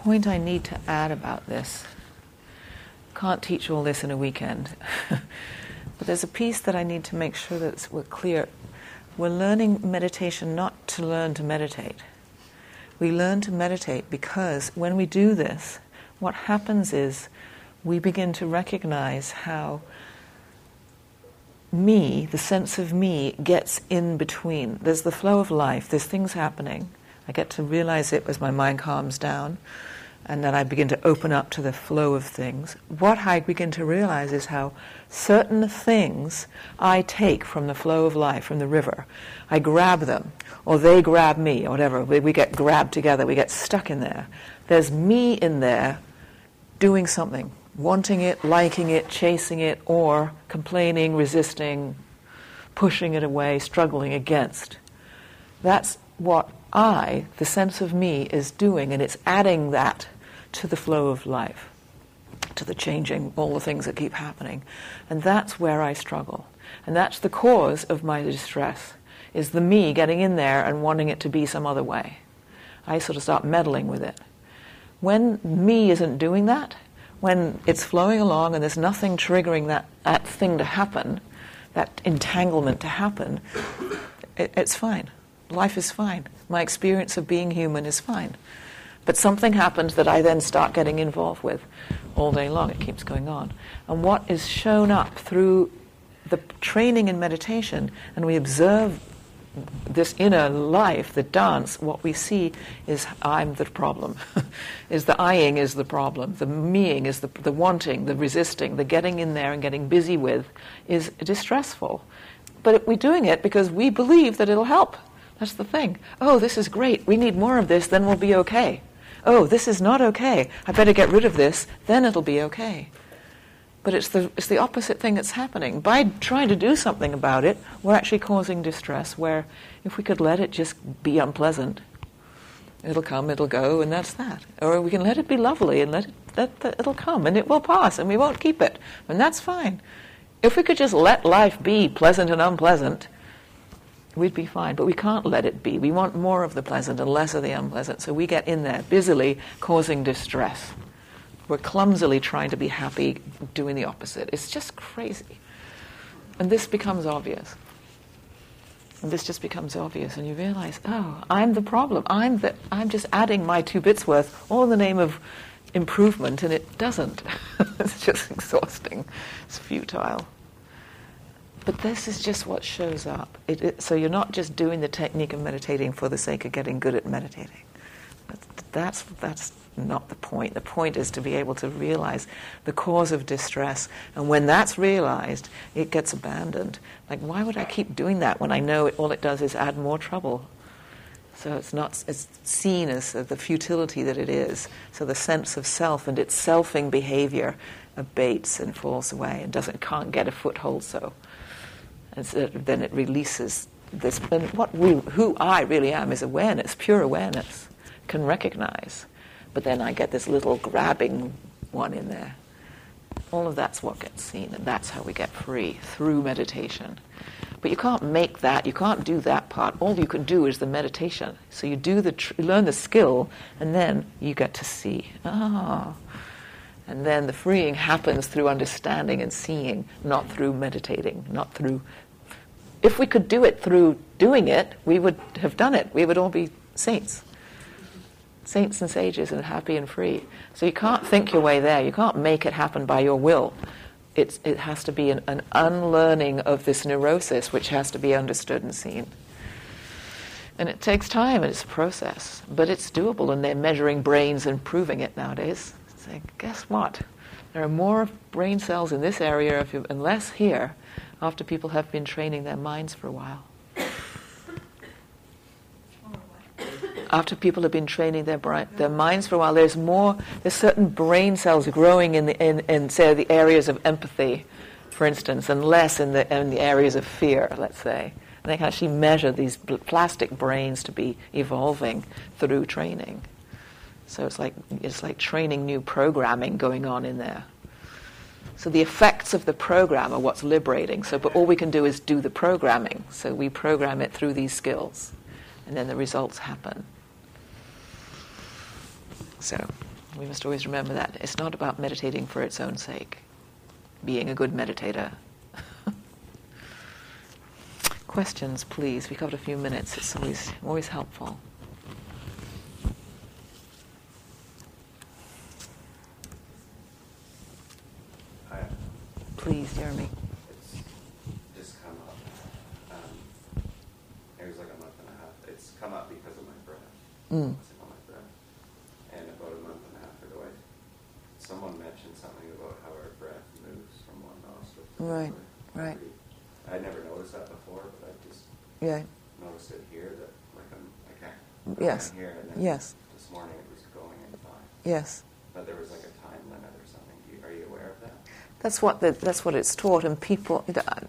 point I need to add about this. Can't teach all this in a weekend. But there's a piece that I need to make sure that we're clear. We're learning meditation not to learn to meditate. We learn to meditate because when we do this, what happens is we begin to recognize how me, the sense of me, gets in between. There's the flow of life, there's things happening. I get to realize it as my mind calms down, and then I begin to open up to the flow of things. What I begin to realize is how certain things I take from the flow of life, from the river. I grab them, or they grab me, or whatever. We get grabbed together, we get stuck in there. There's me in there doing something, wanting it, liking it, chasing it, or complaining, resisting, pushing it away, struggling against. That's what I, the sense of me, is doing, and it's adding that to the flow of life, to the changing, all the things that keep happening. And that's where I struggle. And that's the cause of my distress, is the me getting in there and wanting it to be some other way. I sort of start meddling with it. When me isn't doing that, when it's flowing along and there's nothing triggering that thing to happen, that entanglement to happen, it's fine. Life is fine. My experience of being human is fine. But something happens that I then start getting involved with all day long. It keeps going on. And what is shown up through the training in meditation, and we observe this inner life, the dance, what we see is I'm the problem. Is the I-ing is the problem. The meing is the wanting, the resisting, the getting in there and getting busy with is distressful. But we're doing it because we believe that it'll help. That's the thing. Oh, this is great. We need more of this, then we'll be okay. Oh, this is not okay. I better get rid of this, then it'll be okay. But it's the opposite thing that's happening. By trying to do something about it, we're actually causing distress, where if we could let it just be unpleasant, it'll come, it'll go, and that's that. Or we can let it be lovely and it'll come, and it will pass, and we won't keep it. And that's fine. If we could just let life be pleasant and unpleasant, we'd be fine. But we can't let it be. We want more of the pleasant and less of the unpleasant. So we get in there, busily causing distress. We're clumsily trying to be happy, doing the opposite. It's just crazy. And this becomes obvious. And this just becomes obvious, and you realize, oh, I'm the problem. I'm just adding my 2 bits worth, all in the name of improvement, and it doesn't. It's just exhausting. It's futile. But this is just what shows up. So you're not just doing the technique of meditating for the sake of getting good at meditating. That's not the point. The point is to be able to realize the cause of distress. And when that's realized, it gets abandoned. Like, why would I keep doing that when I know all it does is add more trouble? So it's seen as the futility that it is. So the sense of self and its selfing behavior abates and falls away and can't get a foothold. So then it releases this. And who I really am is awareness, pure awareness, can recognize. But then I get this little grabbing one in there. All of that's what gets seen, and that's how we get free, through meditation. But you can't make that, you can't do that part. All you can do is the meditation. So you do you learn the skill, and then you get to see. And then the freeing happens through understanding and seeing, not through meditating, not through... If we could do it through doing it, we would have done it. We would all be saints. Saints and sages and happy and free. So you can't think your way there. You can't make it happen by your will. It has to be an unlearning of this neurosis, which has to be understood and seen. And it takes time, and it's a process. But it's doable, and they're measuring brains and proving it nowadays. Saying, guess what? There are more brain cells in this area and less here after people have been training their minds for a while. After people have been training their minds for a while, there's certain brain cells growing in say the areas of empathy, for instance, and less in the areas of fear, let's say. And they can actually measure these plastic brains to be evolving through training. So it's like training new programming going on in there. So the effects of the program are what's liberating. But all we can do is do the programming. So we program it through these skills, and then the results happen. So We must always remember that. It's not about meditating for its own sake, being a good meditator. Questions, please. We've got a few minutes. It's always helpful. Hi. Please, Jeremy. It's just come up. It was like a month and a half. It's come up because of my breath. Mm. On my breath. And about a month and a half ago, someone mentioned something about how our breath moves from one nostril to the Right, other. right. I never noticed that before, but I just noticed it here that I can't. Yes. Here, and then Yes. This morning it was going in fine. Yes. But there was like a time limit or something. Are you aware of that? That's what it's taught, and people.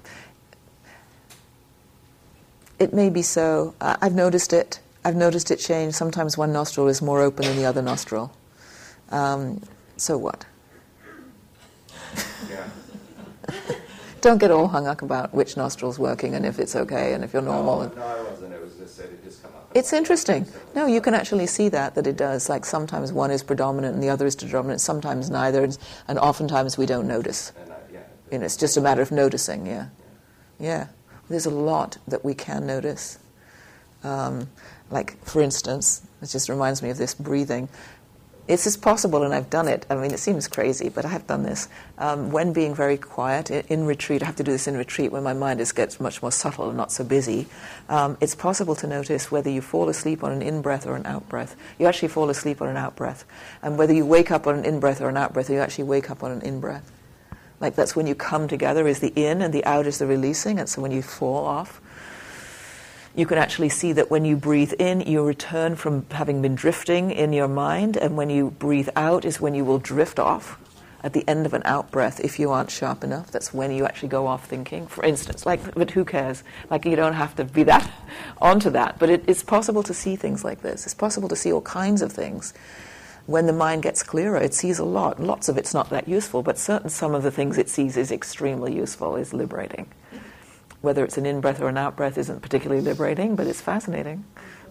It may be so. I've noticed it. I've noticed it change. Sometimes one nostril is more open than the other nostril. So what? Yeah. Don't get all hung up about which nostril's working and if it's okay and if you're normal. No, I wasn't. It was just that it just come up. It's interesting. No, you can actually see that it does. Like sometimes one is predominant and the other is predominant. Sometimes neither, and oftentimes we don't notice. And It's just a matter of noticing. Yeah. There's a lot that we can notice. Like, for instance, it just reminds me of this breathing. It's just possible, and I've done it. I mean, it seems crazy, but I have done this. When being very quiet, in retreat, I have to do this in retreat when my mind gets much more subtle and not so busy. It's possible to notice whether you fall asleep on an in-breath or an out-breath. You actually fall asleep on an out-breath. And whether you wake up on an in-breath or an out-breath, you actually wake up on an in-breath. Like that's when you come together is the in and the out is the releasing, and so when you fall off, you can actually see that when you breathe in, you return from having been drifting in your mind, and when you breathe out is when you will drift off at the end of an out-breath if you aren't sharp enough. That's when you actually go off thinking. For instance, but who cares? Like you don't have to be that onto that, but it's possible to see things like this. It's possible to see all kinds of things. When the mind gets clearer, it sees a lot. Lots of it's not that useful, but some of the things it sees is extremely useful, is liberating. Whether it's an in-breath or an out-breath isn't particularly liberating, but it's fascinating.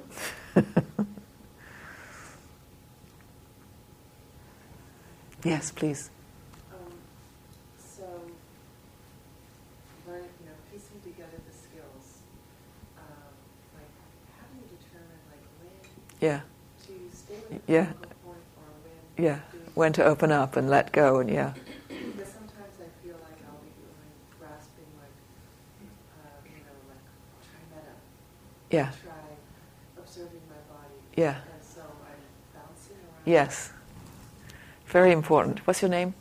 Yes, please. So, piecing together the skills, how do you determine, when to stay with the focal point or when when to open up and let go, and Because sometimes I feel like I'll be grasping, try observing my body. And so I'm bouncing around. Yes. Very important. What's your name?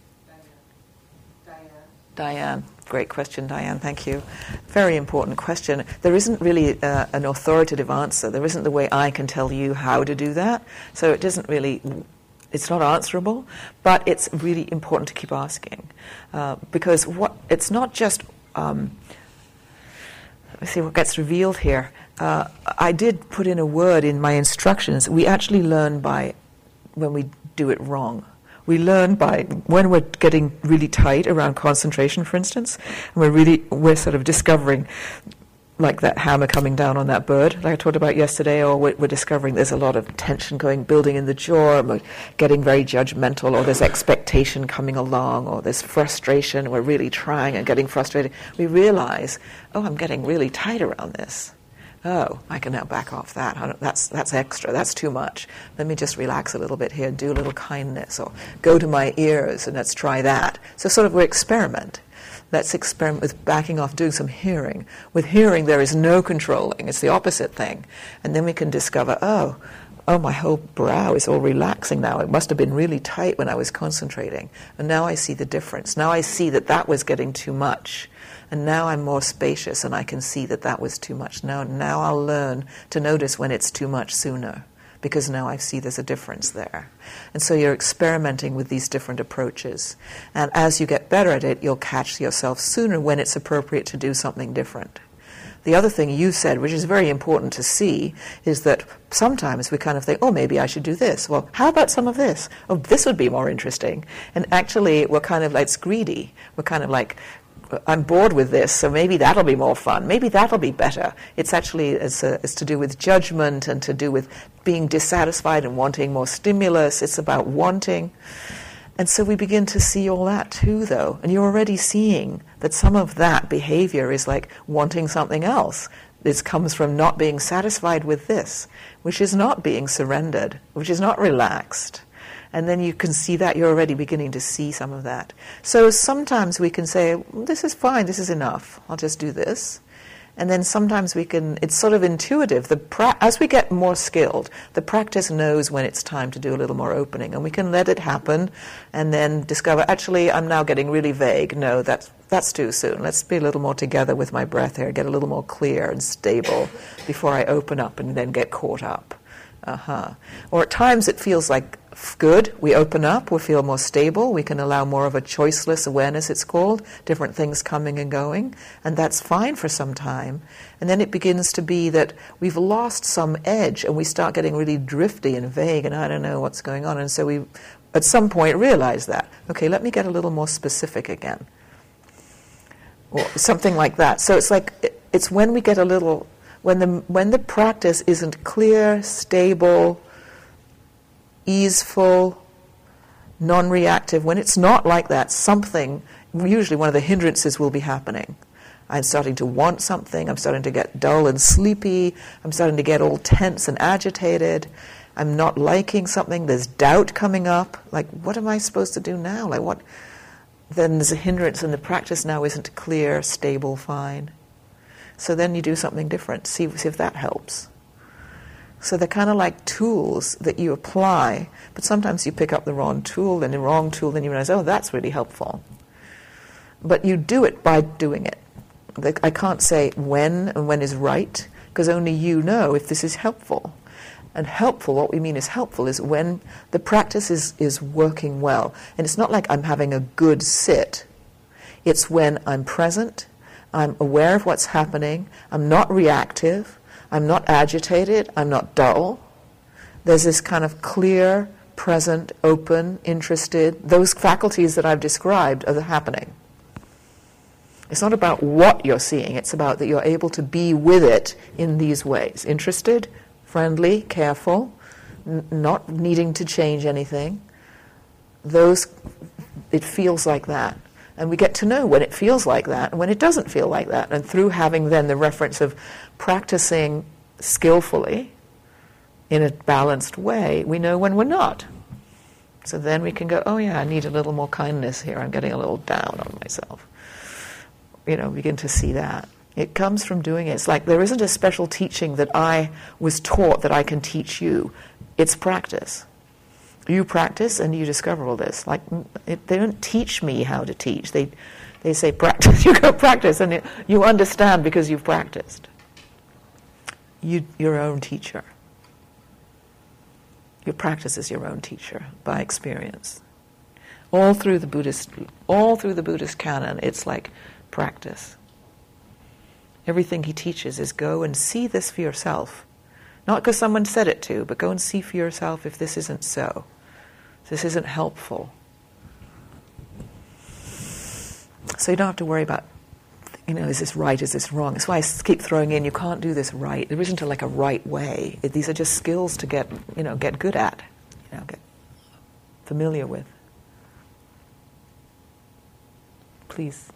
Diane. Great question, Diane. Thank you. Very important question. There isn't really an authoritative answer. There isn't the way I can tell you how to do that. So it doesn't really... It's not answerable, but it's really important to keep asking. Because it's not just... let's see what gets revealed here. I did put in a word in my instructions. We actually learn by when we do it wrong. We learn by when we're getting really tight around concentration, for instance, and we're sort of discovering, like that hammer coming down on that bird, like I talked about yesterday, or we're discovering there's a lot of tension building in the jaw, and we're getting very judgmental, or there's expectation coming along, or there's frustration, and we're really trying and getting frustrated. We realize, I'm getting really tight around this. I can now back off that. That's extra. That's too much. Let me just relax a little bit here and do a little kindness, or go to my ears and let's try that. So sort of we experiment. Let's experiment with backing off, doing some hearing. With hearing, there is no controlling. It's the opposite thing. And then we can discover, my whole brow is all relaxing now. It must have been really tight when I was concentrating. And now I see the difference. Now I see that was getting too much. And now I'm more spacious and I can see that was too much. Now I'll learn to notice when it's too much sooner, because now I see there's a difference there. And so you're experimenting with these different approaches. And as you get better at it, you'll catch yourself sooner when it's appropriate to do something different. The other thing you said, which is very important to see, is that sometimes we kind of think, maybe I should do this. Well, how about some of this? This would be more interesting. And actually, we're kind of like, it's greedy. We're kind of like I'm bored with this, so maybe that'll be more fun. Maybe that'll be better. It's actually it's to do with judgment and to do with being dissatisfied and wanting more stimulus. It's about wanting. And so we begin to see all that too, though. And you're already seeing that some of that behavior is like wanting something else. This comes from not being satisfied with this, which is not being surrendered, which is not relaxed. And then you can see that, you're already beginning to see some of that. So sometimes we can say, this is fine, this is enough, I'll just do this. And then sometimes we can, it's sort of intuitive. As we get more skilled, the practice knows when it's time to do a little more opening. And we can let it happen and then discover, actually, I'm now getting really vague. No, that's too soon. Let's be a little more together with my breath here, get a little more clear and stable before I open up and then get caught up. Or at times it feels like good, we open up, we feel more stable, we can allow more of a choiceless awareness, it's called, different things coming and going, and that's fine for some time. And then it begins to be that we've lost some edge and we start getting really drifty and vague and I don't know what's going on, and so we at some point realize that, okay, let me get a little more specific again. Or something like that. So it's like, it's when we get a little, when the practice isn't clear, stable, easeful, non-reactive, when it's not like that, something, usually one of the hindrances will be happening. I'm starting to want something, I'm starting to get dull and sleepy, I'm starting to get all tense and agitated, I'm not liking something, there's doubt coming up, like what am I supposed to do now? Like what? Then there's a hindrance and the practice now isn't clear, stable, fine. So then you do something different, see if that helps. So they're kind of like tools that you apply, but sometimes you pick up the wrong tool, and the wrong tool, then you realize, oh, that's really helpful. But you do it by doing it. I can't say when and when is right, because only you know if this is helpful. And helpful, what we mean is helpful, is when the practice is working well. And it's not like I'm having a good sit. It's when I'm present, I'm aware of what's happening, I'm not reactive, I'm not agitated, I'm not dull. There's this kind of clear, present, open, interested. Those faculties that I've described are happening. It's not about what you're seeing, it's about that you're able to be with it in these ways. Interested, friendly, careful, not needing to change anything. It feels like that. And we get to know when it feels like that and when it doesn't feel like that. And through having then the reference of practicing skillfully in a balanced way, we know when we're not. So then we can go, oh yeah, I need a little more kindness here. I'm getting a little down on myself. Begin to see that. It comes from doing it. It's like there isn't a special teaching that I was taught that I can teach you. It's practice. You practice and you discover all this. Like they don't teach me how to teach. They say practice. You go practice, and you understand because you've practiced. You're your own teacher. Your practice is your own teacher by experience. All through the Buddhist canon, it's like practice. Everything he teaches is go and see this for yourself. Not because someone said it to, but go and see for yourself if this isn't so. If this isn't helpful. So you don't have to worry about, is this right, is this wrong? That's why I keep throwing in, you can't do this right. There isn't a right way. These are just skills to get good at, get familiar with. Please.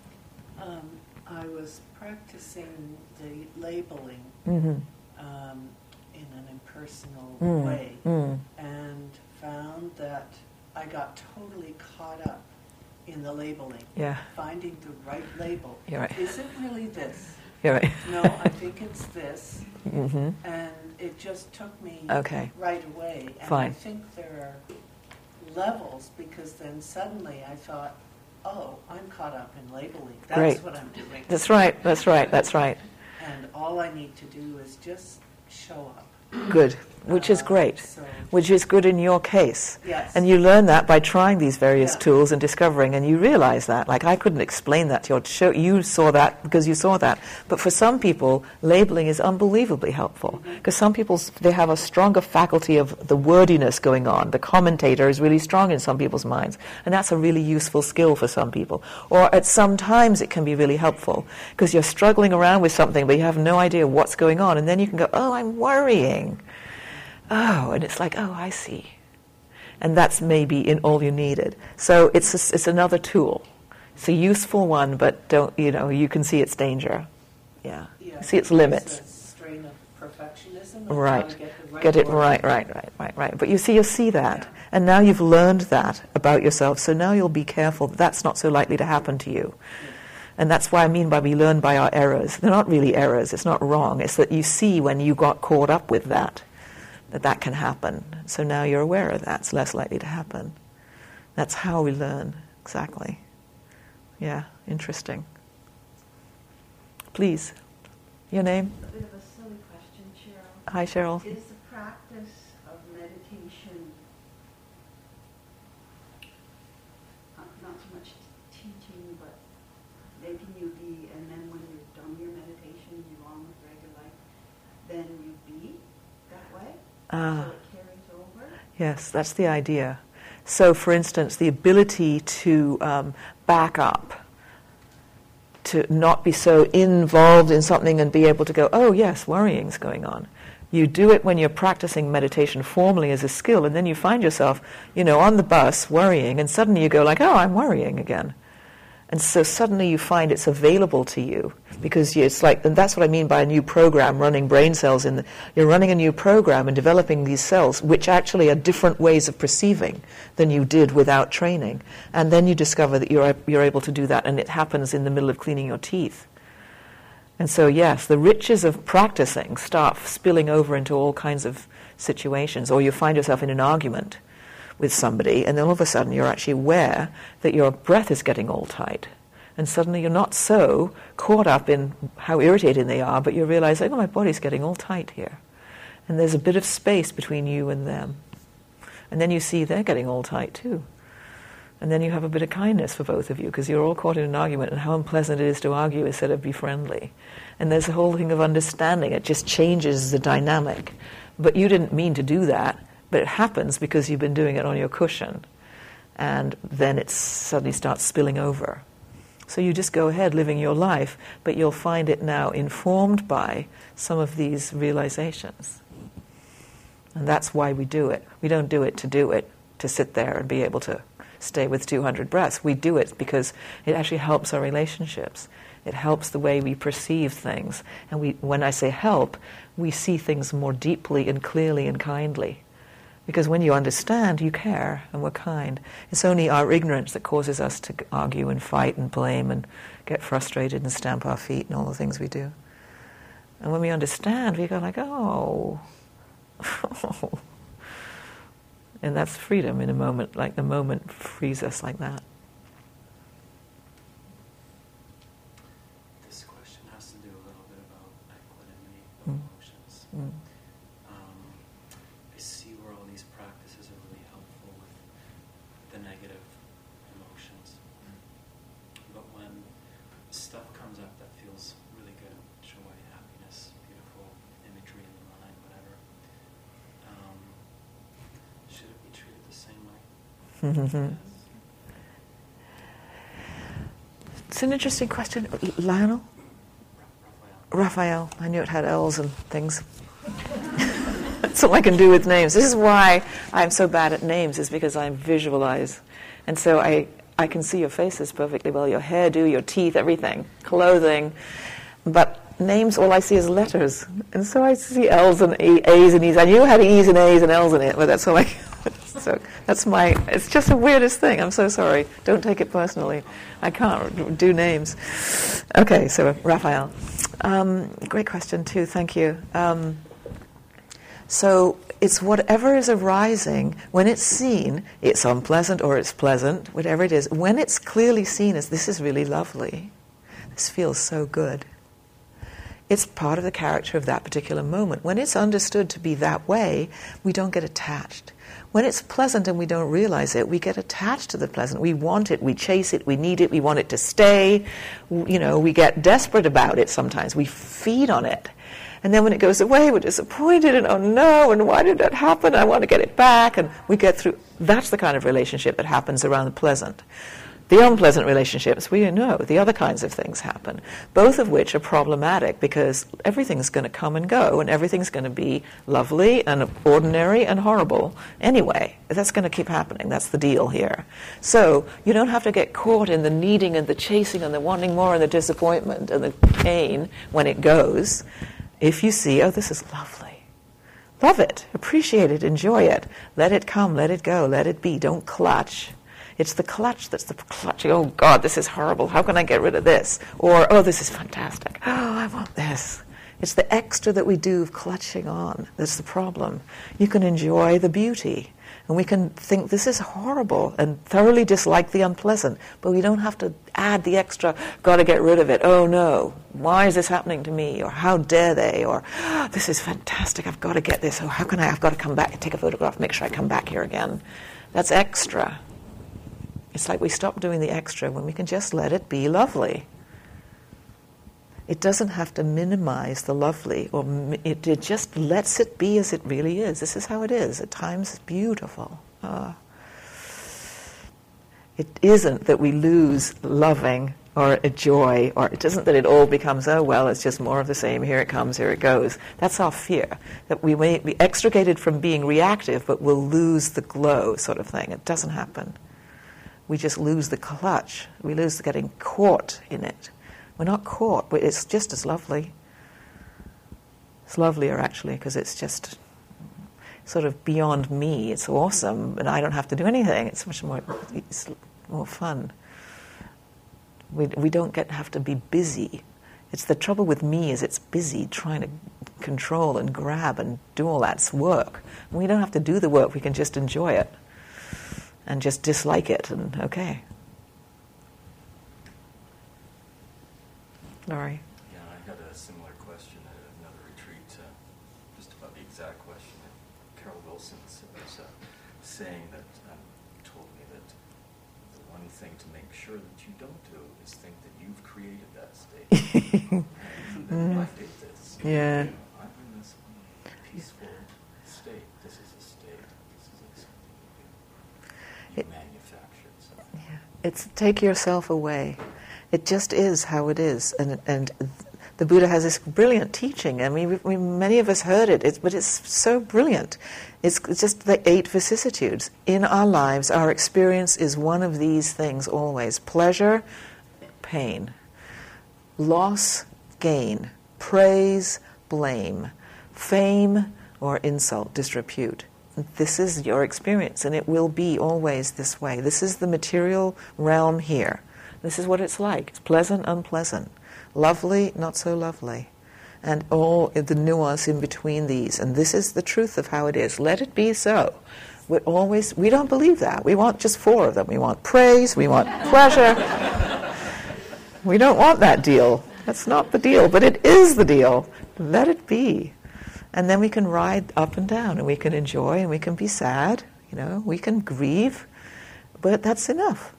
I was practicing the labeling Mm-hmm. In an impersonal way, and found that I got totally caught up in the labeling. Yeah. Finding the right label. You're right. Is it really this? You're right. No, I think it's this. Mm-hmm. And it just took me right away. And Fine. I think there are levels, because then suddenly I thought, oh, I'm caught up in labeling. That's Great. what I'm doing. That's right. And all I need to do is just show up. Good, which is great. So, Which is good in your case. yes. And you learn that by trying these various Yeah. tools and discovering, and you realize that. Like, I couldn't explain that to you. You saw that because you saw that. But for some people, labeling is unbelievably helpful. Because some people, they have a stronger faculty of the wordiness going on. The commentator is really strong in some people's minds. And that's a really useful skill for some people. Or at some times it can be really helpful. Because you're struggling around with something, but you have no idea what's going on. And then you can go, oh, I'm worrying. Oh, and it's like, oh, I see. And that's maybe in all you needed. So it's another tool. It's a useful one, but you can see its danger. Yeah. Yeah, See its limits. It's a strain of perfectionism. Right. How to Get it word. right. But you see that. Yeah. And now you've learned that about yourself. So now you'll be careful that that's not so likely to happen to you. And that's why I mean by we learn by our errors. They're not really errors. It's not wrong. It's that you see when you got caught up with that can happen. So now you're aware of that. It's less likely to happen. That's how we learn. Exactly. Yeah, interesting. Please. Your name? A bit of a silly question, Cheryl. Hi, Cheryl. Is the practice of meditation not so much teaching, but making you be, and then when you've done your meditation, you on with regular life, then you be that way? So it carries over? Yes, that's the idea. So, for instance, the ability to back up, to not be so involved in something and be able to go, oh yes, worrying's going on. You do it when you're practicing meditation formally as a skill, and then you find yourself, on the bus worrying, and suddenly you go like, oh, I'm worrying again. And so suddenly you find it's available to you, because it's like, and that's what I mean by a new program, running brain cells. You're running a new program and developing these cells, which actually are different ways of perceiving than you did without training. And then you discover that you're able to do that, and it happens in the middle of cleaning your teeth. And so, yes, the riches of practicing start spilling over into all kinds of situations, or you find yourself in an argument with somebody, and then all of a sudden you're actually aware that your breath is getting all tight. And suddenly you're not so caught up in how irritating they are, but you realize, oh, my body's getting all tight here. And there's a bit of space between you and them. And then you see they're getting all tight too. And then you have a bit of kindness for both of you, because you're all caught in an argument, and how unpleasant it is to argue instead of be friendly. And there's a whole thing of understanding. It just changes the dynamic. But you didn't mean to do that. But it happens because you've been doing it on your cushion. And then it suddenly starts spilling over. So you just go ahead living your life, but you'll find it now informed by some of these realizations. And that's why we do it. We don't do it, to sit there and be able to stay with 200 breaths. We do it because it actually helps our relationships. It helps the way we perceive things. And when I say help, we see things more deeply and clearly and kindly. Because when you understand, you care, and we're kind. It's only our ignorance that causes us to argue and fight and blame and get frustrated and stamp our feet and all the things we do. And when we understand, we go like, oh. And that's freedom in a moment, like the moment frees us like that. This question has to do a little bit about equanimity of emotions. I see where all these practices are really helpful with the negative emotions. But when stuff comes up that feels really good, joy, happiness, beautiful imagery in the mind, whatever, should it be treated the same way? It's an interesting question. Lionel? Raphael. I knew it had L's and things. That's all I can do with names. This is why I'm so bad at names, is because I visualize. And so I can see your faces perfectly well, your hairdo, your teeth, everything, clothing. But names, all I see is letters. And so I see L's and A's and E's. I knew it had E's and A's and L's in it, but that's all I... So that's it's just the weirdest thing. I'm so sorry. Don't take it personally. I can't do names. Okay, so Raphael. Great question too, thank you. So it's whatever is arising, when it's seen, it's unpleasant or it's pleasant, whatever it is, when it's clearly seen as this is really lovely, this feels so good, It's part of the character of that particular moment. When it's understood to be that way, we don't get attached. When it's pleasant and we don't realize it, we get attached to the pleasant. We want it, we chase it, we need it, we want it to stay. We get desperate about it sometimes. We feed on it. And then when it goes away, we're disappointed, and oh no, and why did that happen? I want to get it back. And we get through. That's the kind of relationship that happens around the pleasant. The unpleasant relationships, we know, the other kinds of things happen, both of which are problematic because everything's going to come and go, and everything's going to be lovely and ordinary and horrible anyway. That's going to keep happening. That's the deal here. So you don't have to get caught in the needing and the chasing and the wanting more and the disappointment and the pain when it goes. If you see, oh, this is lovely. Love it, appreciate it, enjoy it. Let it come, let it go, let it be. Don't clutch. It's the clutch that's the clutching. Oh, God, this is horrible. How can I get rid of this? Or, oh, this is fantastic. Oh, I want this. It's the extra that we do of clutching on that's the problem. You can enjoy the beauty. And we can think this is horrible and thoroughly dislike the unpleasant. But we don't have to add the extra, got to get rid of it. Oh, no. Why is this happening to me? Or how dare they? Or, oh, this is fantastic. I've got to get this. Oh, how can I've got to come back and take a photograph, make sure I come back here again. That's extra. It's like we stop doing the extra when we can just let it be lovely. It doesn't have to minimize the lovely, or it just lets it be as it really is. This is how it is. At times it's beautiful. It isn't that we lose loving or a joy, or it isn't that it all becomes, oh well, it's just more of the same, here it comes, here it goes. That's our fear, that we may be extricated from being reactive, but we'll lose the glow sort of thing. It doesn't happen. We just lose the clutch. We lose the getting caught in it. We're not caught, but it's just as lovely. It's lovelier, actually, because it's just sort of beyond me. It's awesome, and I don't have to do anything. It's much more, it's more fun. We don't have to be busy. It's the trouble with me is it's busy trying to control and grab and do all that work. We don't have to do the work. We can just enjoy it. And just dislike it, and okay. Laurie? Yeah, I had a similar question at another retreat, just about the exact question that Carol Wilson was saying that told me that the one thing to make sure that you don't do is think that you've created that state. And I did this. Yeah. I'm in this peaceful state. This is a state. This is something you manufactured. Yeah. It's take yourself away. It just is how it is, and the Buddha has this brilliant teaching. I mean, many of us heard it, but it's so brilliant. It's just the 8 vicissitudes. In our lives, our experience is one of these things always. Pleasure, pain. Loss, gain. Praise, blame. Fame or insult, disrepute. This is your experience, and it will be always this way. This is the material realm here. This is what it's like. It's pleasant, unpleasant. Lovely, not so lovely. And all the nuance in between these. And this is the truth of how it is. Let it be so. We don't believe that. We want just 4 of them. We want praise, we want pleasure. We don't want that deal. That's not the deal, but it is the deal. Let it be. And then we can ride up and down, and we can enjoy, and we can be sad, we can grieve, but that's enough.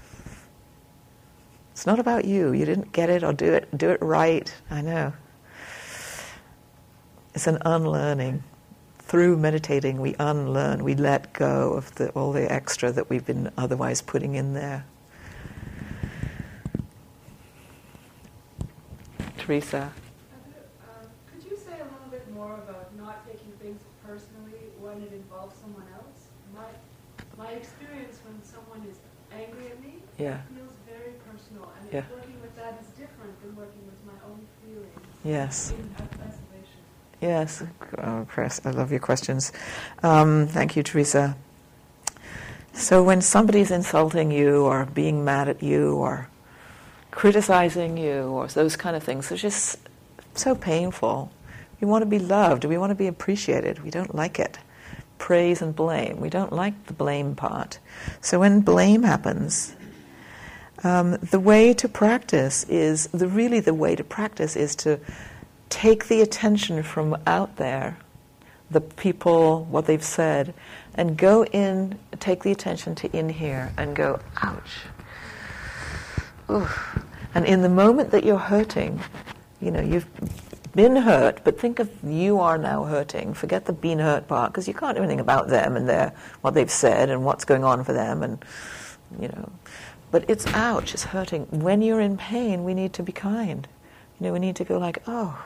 It's not about you. You didn't get it or do it right. I know. It's an unlearning. Through meditating, we unlearn. We let go of all the extra that we've been otherwise putting in there. Teresa. Could you say a little bit more about not taking things personally when it involves someone else? My experience when someone is angry at me, Yeah. it feels very personal, and Yeah. working with that is different than working with my own feelings. Yes. In isolation. Yes. Oh, Chris, I love your questions. Thank you, Teresa. So when somebody's insulting you or being mad at you or criticizing you or those kind of things, it's just so painful. We want to be loved. We want to be appreciated. We don't like it. Praise and blame. We don't like the blame part. So when blame happens, the way to practice is to take the attention from out there, the people, what they've said, and go in, take the attention to in here and go, ouch. Oof. And in the moment that you're hurting, you've been hurt, but think of you are now hurting. Forget the been hurt part, because you can't do anything about them and what they've said and what's going on for them, and But it's ouch, it's hurting. When you're in pain, we need to be kind. We need to go like, oh.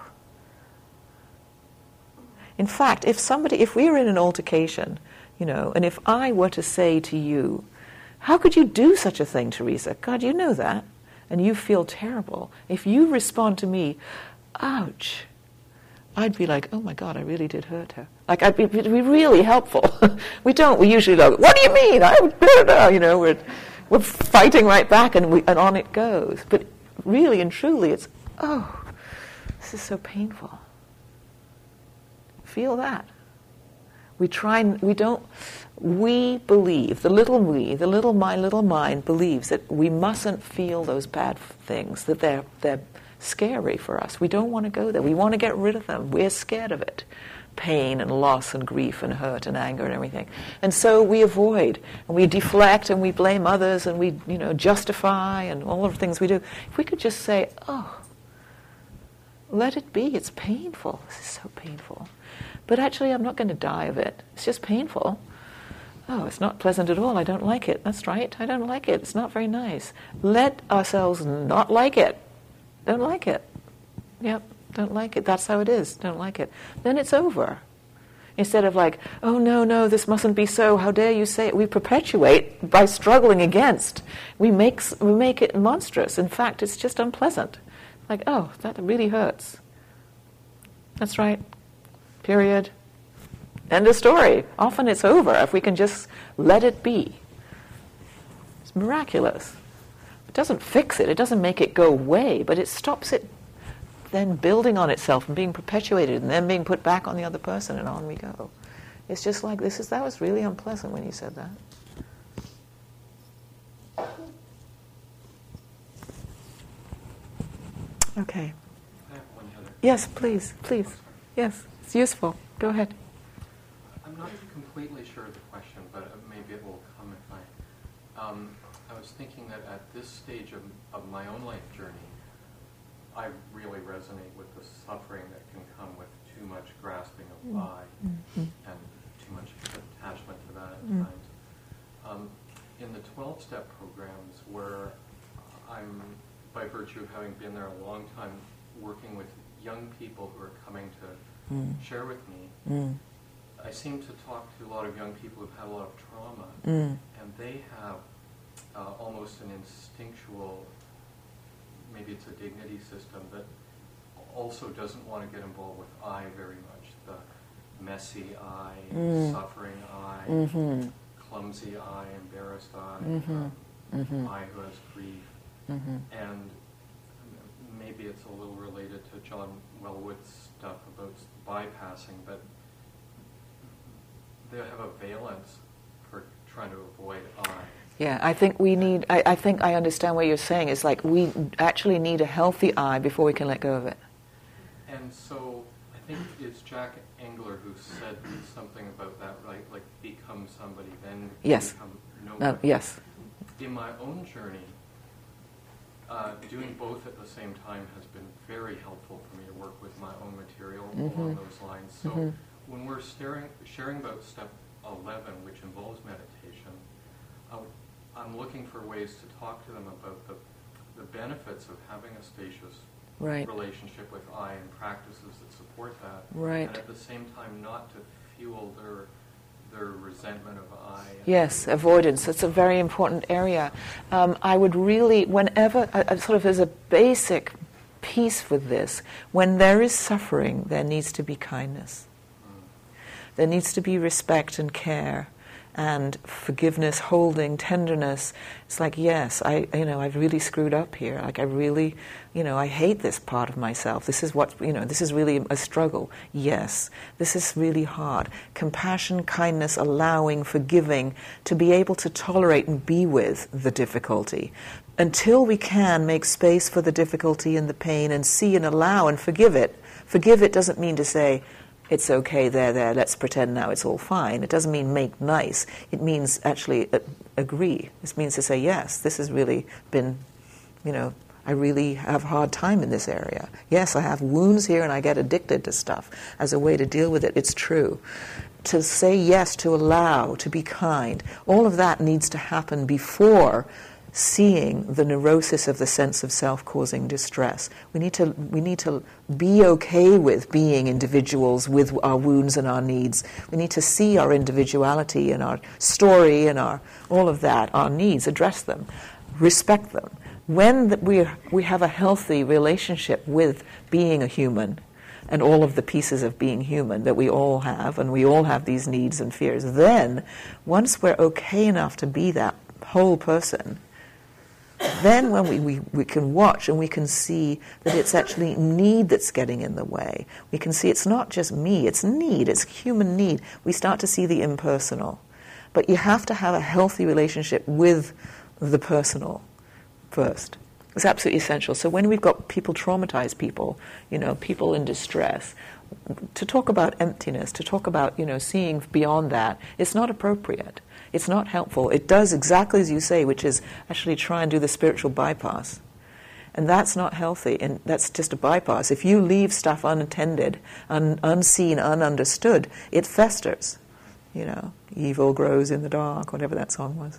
In fact, if we were in an altercation, and if I were to say to you, how could you do such a thing, Teresa? God, you know that. And you feel terrible. If you respond to me, ouch, I'd be like, oh my God, I really did hurt her. Like, it'd be really helpful. We usually go, what do you mean? We're fighting right back, and on it goes. But really and truly, it's, oh, this is so painful. Feel that. We believe, my little mind believes that we mustn't feel those bad things, that they're scary for us. We don't want to go there. We want to get rid of them. We're scared of it. Pain and loss and grief and hurt and anger and everything. And so we avoid, and we deflect, and we blame others, and we, justify, and all of the things we do. If we could just say, oh, let it be. It's painful. This is so painful. But actually, I'm not going to die of it. It's just painful. Oh, it's not pleasant at all. I don't like it. That's right. I don't like it. It's not very nice. Let ourselves not like it. Don't like it. Yep, don't like it. That's how it is. Don't like it. Then it's over. Instead of like, oh, no, this mustn't be so. How dare you say it? We perpetuate by struggling against. We make it monstrous. In fact, it's just unpleasant. Like, oh, that really hurts. That's right. Period. End of story. Often it's over if we can just let it be. It's miraculous. It doesn't fix it. It doesn't make it go away, but it stops it then building on itself and being perpetuated and then being put back on the other person, and on we go. It's just like, that was really unpleasant when you said that. Okay. I have one other. Yes, please. Yes, it's useful. Go ahead. I'm not completely sure of the question, but maybe it will come if I was thinking that at this stage of my own life journey, I really resonate with the suffering that can come with too much grasping of I and too much attachment to that at times. In the 12-step programs, where I'm, by virtue of having been there a long time, working with young people who are coming to share with me, I seem to talk to a lot of young people who've had a lot of trauma, and they have almost an instinctual, maybe it's a dignity system, that also doesn't want to get involved with I very much. The messy I, suffering I, clumsy I, embarrassed I, I who has grief. And maybe it's a little related to John Wellwood's stuff about bypassing, but they have a valence for trying to avoid I. Yeah, I think we need, I think I understand what you're saying. It's like we actually need a healthy I before we can let go of it. And so I think it's Jack Engler who said something about that, right? Like, become somebody, then yes. become nobody. Yes. In my own journey, doing both at the same time has been very helpful for me to work with my own material along those lines. So when we're sharing about step 11, which involves meditation, I'm looking for ways to talk to them about the benefits of having a spacious relationship with I and practices that support that. Right. And at the same time not to fuel their resentment of I. Yes, avoidance. That's a very important area. I would really, whenever, sort of as a basic piece with this, when there is suffering, there needs to be kindness. There needs to be respect and care. and forgiveness, holding, tenderness. It's like, yes, I've really screwed up here. Like, I really, I hate this part of myself. This is what, this is really a struggle. Yes, this is really hard. Compassion, kindness, allowing, forgiving, to be able to tolerate and be with the difficulty. Until we can make space for the difficulty and the pain and see and allow and forgive it. Forgive it doesn't mean to say, it's okay, there, let's pretend now it's all fine. It doesn't mean make nice. It means actually agree. This means to say, yes, this has really been, I really have a hard time in this area. Yes, I have wounds here and I get addicted to stuff as a way to deal with it. It's true. To say yes, to allow, to be kind, all of that needs to happen before seeing the neurosis of the sense of self causing distress. We need to be okay with being individuals with our wounds and our needs. We need to see our individuality and our story and all of that, our needs, address them, respect them. When we have a healthy relationship with being a human and all of the pieces of being human that we all have, and we all have these needs and fears, then once we're okay enough to be that whole person, then when we can watch and we can see that it's actually need that's getting in the way. We can see it's not just me, it's need, it's human need. We start to see the impersonal. But you have to have a healthy relationship with the personal first. It's absolutely essential. So when we've got traumatized people, people in distress, to talk about emptiness, to talk about, seeing beyond that, it's not appropriate. It's not helpful. It does exactly as you say, which is actually try and do the spiritual bypass. And that's not healthy, and that's just a bypass. If you leave stuff unattended, unseen, ununderstood, it festers. Evil grows in the dark, whatever that song was.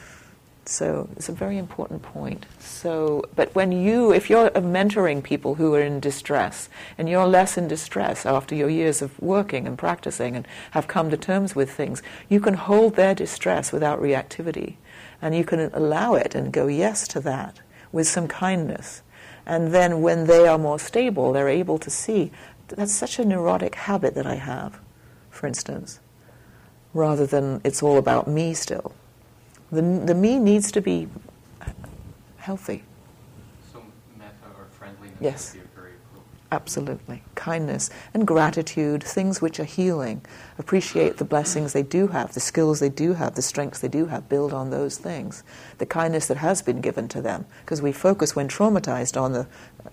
So it's a very important point. But if you're mentoring people who are in distress, and you're less in distress after your years of working and practicing and have come to terms with things, you can hold their distress without reactivity. And you can allow it and go yes to that with some kindness. And then when they are more stable, they're able to see, that's such a neurotic habit that I have, for instance, rather than it's all about me still. The me needs to be healthy. So metta or friendliness Yes. would be very appropriate. Absolutely. Kindness and gratitude, things which are healing. Appreciate the blessings they do have, the skills they do have, the strengths they do have. Build on those things. The kindness that has been given to them. Because we focus when traumatized on the,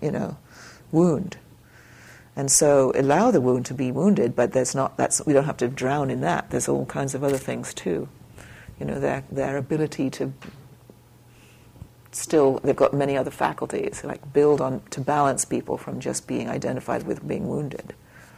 wound. And so allow the wound to be wounded, but we don't have to drown in that. There's all kinds of other things too. Their ability to still, they've got many other faculties, like build on, to balance people from just being identified with being wounded.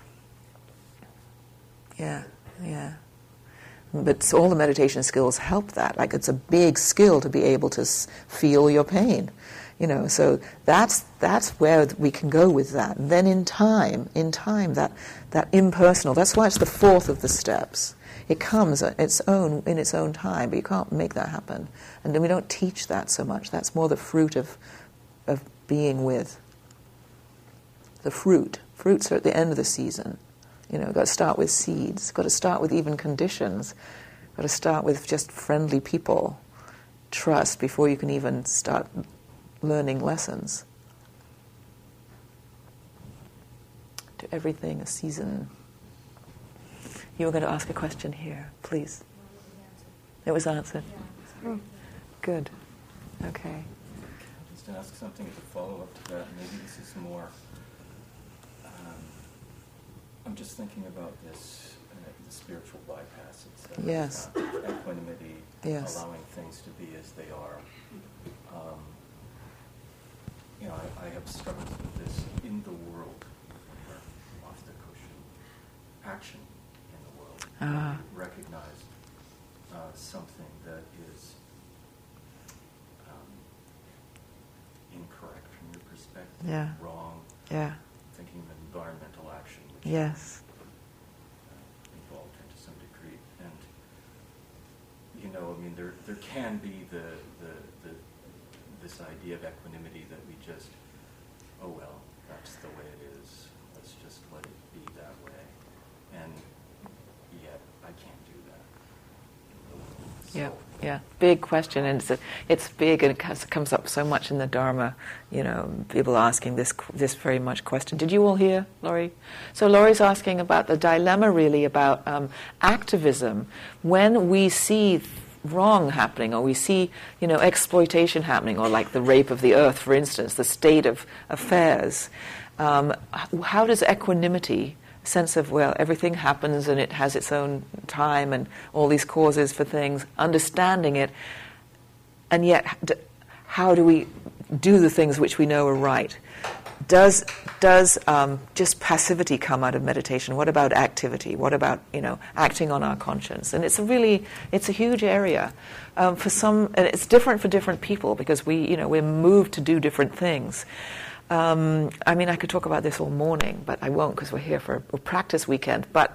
Yeah. But all the meditation skills help that. Like, it's a big skill to be able to feel your pain. So that's where we can go with that. And then in time, that impersonal, that's why it's the fourth of the steps. It comes in its own time, but you can't make that happen. And then we don't teach that so much. That's more the fruit of being with. The fruits are at the end of the season. Got to start with seeds. Got to start with even conditions. Got to start with just friendly people, trust, before you can even start learning lessons. To everything a season. You were going to ask a question here, please. It was answered. Oh, good. Okay. Just to ask something as a follow-up to that. Maybe this is more. I'm just thinking about this, the spiritual bypass itself. Yes. Equanimity, Yes. allowing things to be as they are. I have struggled with this in the world, off the cushion, action in the world. Recognize something that is incorrect from your perspective, Yeah. wrong. Yeah. Thinking of environmental action, which Yes. involved to some degree, and there can be this idea of equanimity that we just, oh well, that's the way it is. Let's just let it be that way, and yet I can't do that. The Yeah, yeah. Big question, and it's big, and it comes up so much in the Dharma. You know, people asking this very much question. Did you all hear, Laurie? So Laurie's asking about the dilemma, really, about activism. When we see wrong happening, or we see, exploitation happening, or like the rape of the earth, for instance, the state of affairs, how does equanimity, sense of, well, everything happens and it has its own time and all these causes for things, understanding it, and yet how do we do the things which we know are right? Does just passivity come out of meditation? What about activity? What about, acting on our conscience? And it's a huge area. For some, and it's different for different people, because we're moved to do different things. I could talk about this all morning, but I won't, because we're here for a practice weekend. But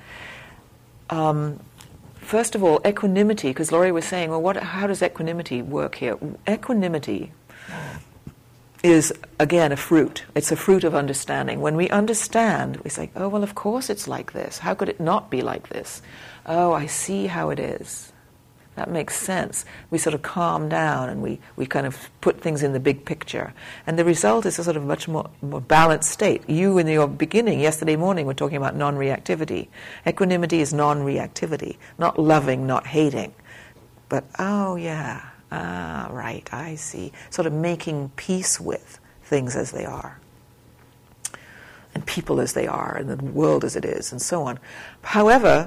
first of all, equanimity, because Laurie was saying, well, how does equanimity work here? Equanimity is, again, a fruit. It's a fruit of understanding. When we understand, we say, oh, well, of course it's like this. How could it not be like this? Oh, I see how it is. That makes sense. We sort of calm down, and we kind of put things in the big picture. And the result is a sort of much more balanced state. You, in your beginning, yesterday morning, were talking about non-reactivity. Equanimity is non-reactivity, not loving, not hating. But, oh, yeah, right, I see. Sort of making peace with things as they are, and people as they are, and the world as it is, and so on. However,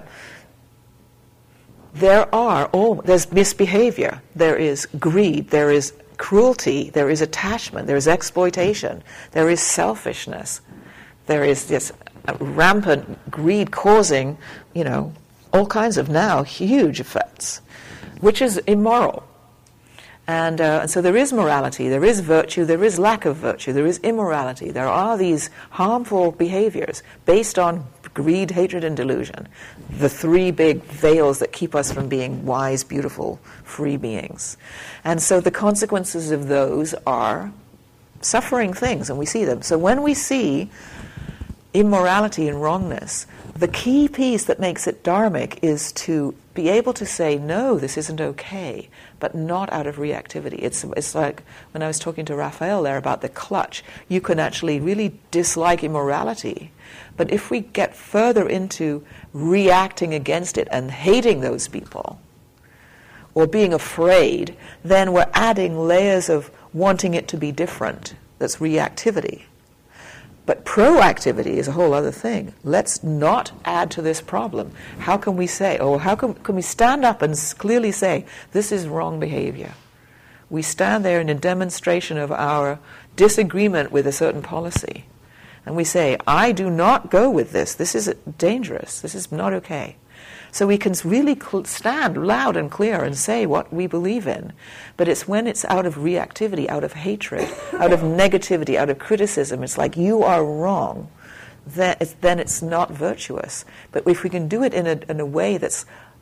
there's misbehavior, there is greed, there is cruelty, there is attachment, there is exploitation, there is selfishness, there is this rampant greed causing, all kinds of now huge effects, which is immoral. And so there is morality, there is virtue, there is lack of virtue, there is immorality. There are these harmful behaviors based on greed, hatred, and delusion. The three big veils that keep us from being wise, beautiful, free beings. And so the consequences of those are suffering things, and we see them. So when we see immorality and wrongness, the key piece that makes it dharmic is to be able to say, no, this isn't okay, but not out of reactivity. It's like when I was talking to Raphael there about the clutch. You can actually really dislike immorality, but if we get further into reacting against it and hating those people, or being afraid, then we're adding layers of wanting it to be different. That's reactivity. But proactivity is a whole other thing. Let's not add to this problem. How can we say, how can we stand up and clearly say, this is wrong behavior? We stand there in a demonstration of our disagreement with a certain policy. And we say, I do not go with this. This is dangerous. This is not okay. So we can really stand loud and clear and say what we believe in. But it's when it's out of reactivity, out of hatred, out of negativity, out of criticism, it's like, you are wrong, then it's not virtuous. But if we can do it in a way that's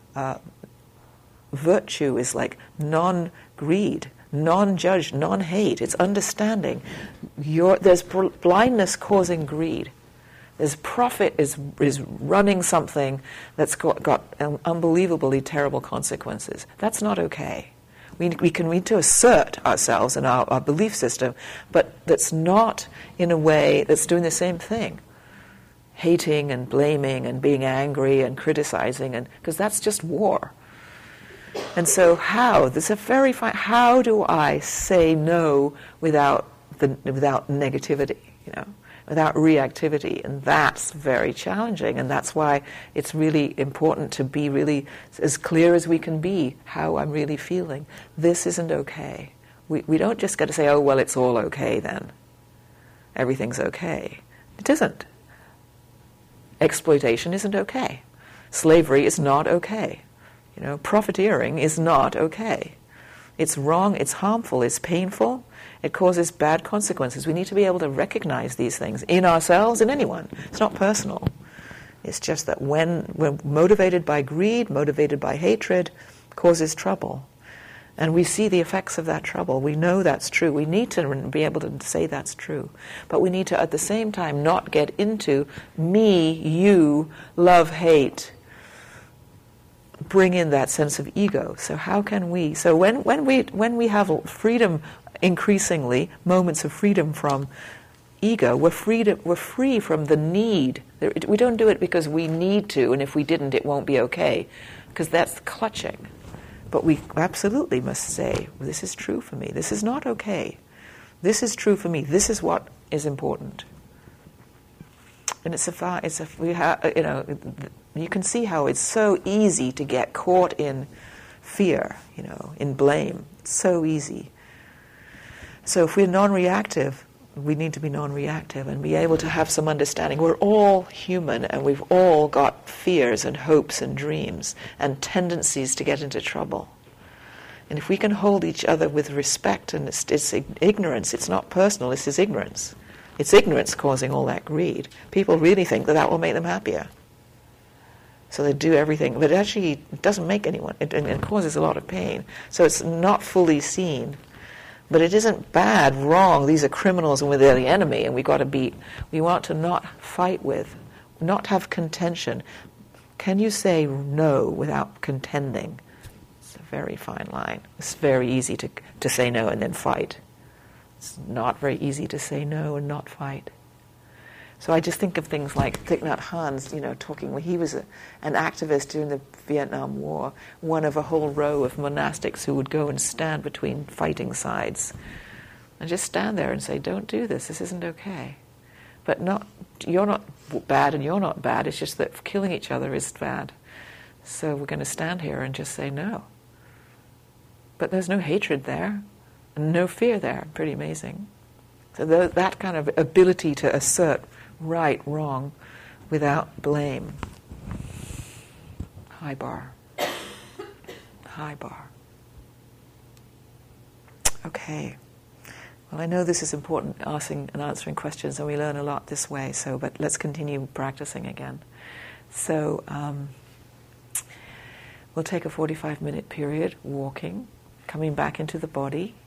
virtue is like non-greed, non-judge, non-hate, it's understanding. There's blindness causing greed. There's profit is running something that's got unbelievably terrible consequences. That's not okay. We need to assert ourselves and our belief system, but that's not in a way that's doing the same thing. Hating and blaming and being angry and criticizing, because that's just war. And so how do I say no without negativity, without reactivity? And that's very challenging, and that's why it's really important to be really as clear as we can be how I'm really feeling. This isn't okay. We don't just get to say, oh, well, it's all okay then. Everything's okay. It isn't. Exploitation isn't okay. Slavery is not okay. Profiteering is not okay. It's wrong, it's harmful, it's painful, it causes bad consequences. We need to be able to recognize these things in ourselves and anyone. It's not personal. It's just that when we're motivated by greed, motivated by hatred, causes trouble. And we see the effects of that trouble. We know that's true. We need to be able to say that's true. But we need to, at the same time, not get into me, you, love, hate, bring in that sense of ego. So how can we? So when we have freedom, increasingly moments of freedom from ego, we're free from the need. We don't do it because we need to, and if we didn't, it won't be okay, because that's clutching. But we absolutely must say, this is true for me. This is not okay. This is true for me. This is what is important. And you can see how it's so easy to get caught in fear, in blame. It's so easy. So if we're non-reactive, we need to be non-reactive and be able to have some understanding. We're all human, and we've all got fears and hopes and dreams and tendencies to get into trouble. And if we can hold each other with respect, and it's ignorance, it's not personal, this is ignorance. It's ignorance causing all that greed. People really think that will make them happier. So they do everything, but actually it doesn't make anyone, it causes a lot of pain. So it's not fully seen. But it isn't bad, wrong, these are criminals and they're the enemy, and we want to not fight with, not have contention. Can you say no without contending? It's a very fine line. It's very easy to say no and then fight. It's not very easy to say no and not fight. So I just think of things like Thich Nhat Hanh, talking when he was an activist during the Vietnam War, one of a whole row of monastics who would go and stand between fighting sides and just stand there and say, don't do this, this isn't okay. But you're not bad and you're not bad, it's just that killing each other is bad. So we're going to stand here and just say no. But there's no hatred there, and no fear there. Pretty amazing. So that kind of ability to assert right, wrong, without blame. High bar. High bar. Okay. Well, I know this is important, asking and answering questions, and we learn a lot this way, but let's continue practicing again. So we'll take a 45-minute period walking, coming back into the body.